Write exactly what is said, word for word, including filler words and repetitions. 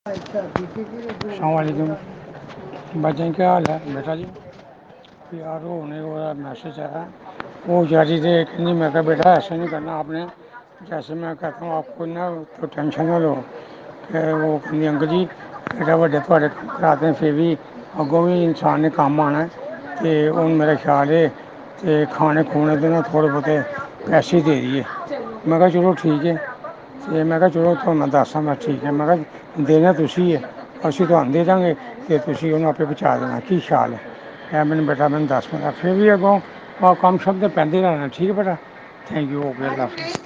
सलामकुम बच्चन क्या हाल है बेटा जी यार होने वाला मैसेज आया वो जारी थे कहती मैं कहा बेटा ऐसे नहीं करना आपने जैसे मैं कहता हूँ आपको ना तो टेंशन ना लो कि वो कहती अंकल जी बेटा बड़े थोड़े कम कराते हैं फिर भी अगों भी इंसान ने कम आना है तो हूँ मेरा ख्याल है तो खाने खूने के ना थोड़े बहुते पैसे दे दिए मैं कहा चलो ठीक है ਤੇ ਮੈਂ ਕਿਹਾ ਚਲੋ ਤੁਹਾਨੂੰ ਦੱਸਾਂ ਮੈਂ ਠੀਕ ਹੈ ਮੈਂ ਕਿਹਾ ਦੇਣਾ ਤੁਸੀਂ ਹੈ ਅਸੀਂ ਤੁਹਾਨੂੰ ਦੇ ਦਾਂਗੇ ਅਤੇ ਤੁਸੀਂ ਉਹਨੂੰ ਆਪੇ ਪਹੁੰਚਾ ਦੇਣਾ ਕੀ ਖਿਆਲ ਹੈ ਇਹ ਮੈਨੂੰ ਬੇਟਾ ਮੈਨੂੰ ਦੱਸ ਮੇਰਾ ਫਿਰ ਵੀ ਅੱਗੋਂ ਕੰਮ ਸ਼ਮ ਤਾਂ ਪੈਂਦੇ ਰਹਿਣਾ ਠੀਕ ਹੈ ਬੇਟਾ ਥੈਂਕ ਯੂ ਓਕੇ ਅੱਲਾ ਹਾਫਿਜ਼